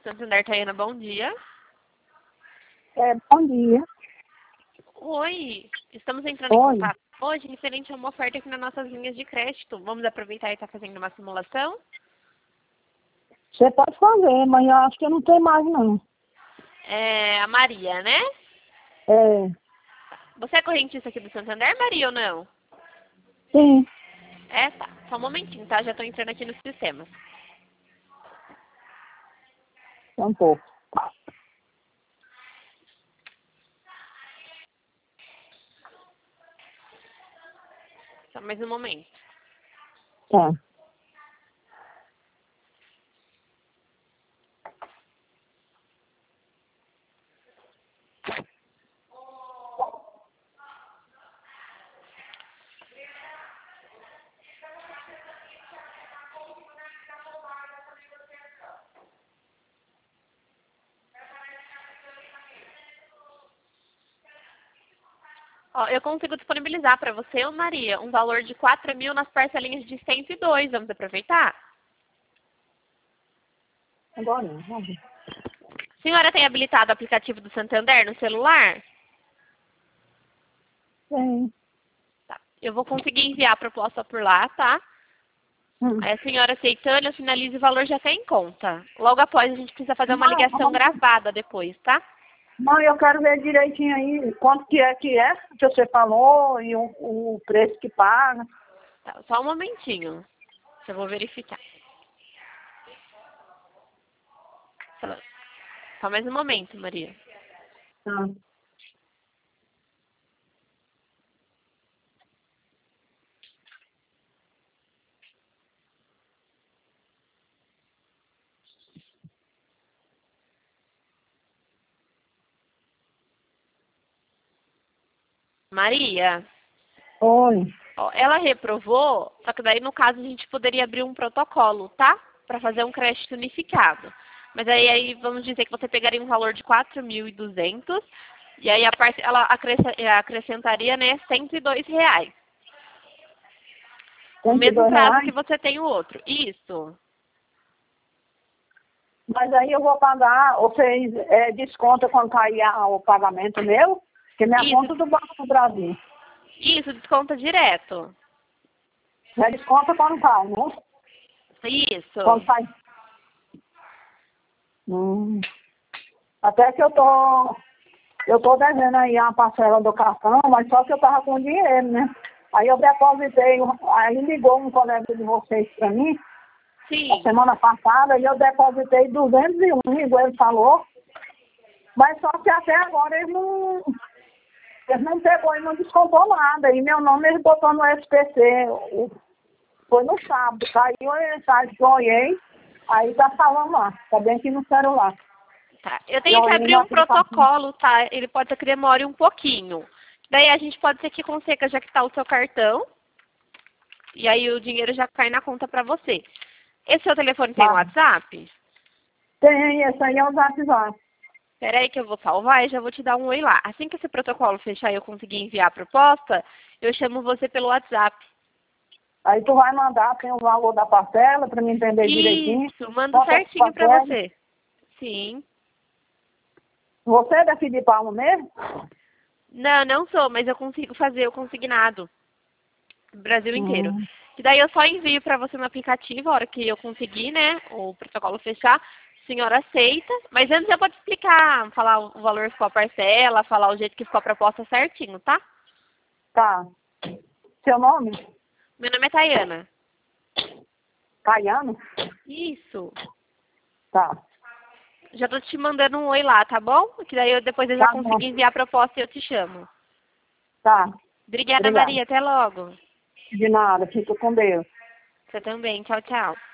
Santander, Tayana, bom dia. Bom dia. Oi, estamos entrando em contato hoje referente a uma oferta aqui nas nossas linhas de crédito. Vamos aproveitar e estar fazendo uma simulação? Você pode fazer, mas eu acho que eu não tenho mais, não. É a Maria, né? É, Você é correntista aqui do Santander, Maria, ou não? sim, É, tá. Só um momentinho, tá? Já estou entrando aqui no sistema. um pouco. Só mais um momento. Tá. Ó, eu consigo disponibilizar para você, ô Maria, um valor de 4.000 nas parcelinhas de 102. Vamos aproveitar? Agora não, vamos ver. A senhora tem habilitado o aplicativo do Santander no celular? Sim. Tá. Eu vou conseguir enviar a proposta por lá, tá? Hum. Aí a senhora aceitando, eu finalizo o valor já está em conta. Logo após, a gente precisa fazer uma ligação Não, gravada depois, tá? não, eu quero ver direitinho aí quanto que que você falou e o preço que paga. Tá, só um momentinho. Eu vou verificar. Só mais um momento, Maria. Tá. Maria, Oi. ó, ela reprovou, só que daí no caso a gente poderia abrir um protocolo, tá? Para fazer um crédito unificado. Mas aí vamos dizer que você pegaria um valor de 4.200 e aí ela acrescentaria, né, R$ 102. No mesmo prazo que R$ 102? você tem o outro. Isso. Mas aí eu vou pagar, vocês descontam quando cair o pagamento meu? Que minha conta do Banco do Brasil. Isso, desconta direto. Já desconta quando cai, né? Isso. Quando sai. Até que eu tô devendo aí a parcela do cartão, mas só que eu tava com dinheiro, né? Aí eu depositei, aí ligou um colega de vocês pra mim, Sim. semana passada, e eu depositei 201, igual ele falou, mas só que até agora ele não pegou e não descontou nada. E meu nome ele botou no SPC, foi no sábado, caiu a mensagem que eu olhei, aí tá falando lá, tá bem aqui no celular. Tá. Eu tenho que abrir um protocolo, tá? Ele pode ser que demore um pouquinho. Daí a gente pode ser que consiga já que tá o seu cartão. E aí o dinheiro já cai na conta pra você. Esse seu telefone tem WhatsApp? Tem, esse aí é o WhatsApp. Espera aí que eu vou salvar e já vou te dar um oi lá. Assim que esse protocolo fechar e eu conseguir enviar a proposta, eu chamo você pelo WhatsApp. Aí tu vai mandar, tem o valor da parcela para me entender direitinho. Isso, mando certinho pra você. Sim. Você é daqui de Palma mesmo? Não, não sou, mas eu consigo fazer o consignado. Brasil inteiro. E daí eu só envio para você no aplicativo, a hora que eu conseguir, né, o protocolo fechar, a senhora aceita. Mas antes eu vou te explicar, falar o valor que ficou a parcela, falar o jeito que ficou a proposta certinho, tá? Tá. Seu nome? Meu nome é Tayana. Tayano? Isso. Tá. Já tô te mandando um oi lá, tá bom? Que daí depois eu já consigo enviar a proposta e eu te chamo. Tá. Obrigada, Maria. Até logo. De nada. Fica com Deus. Você também. Tchau, tchau.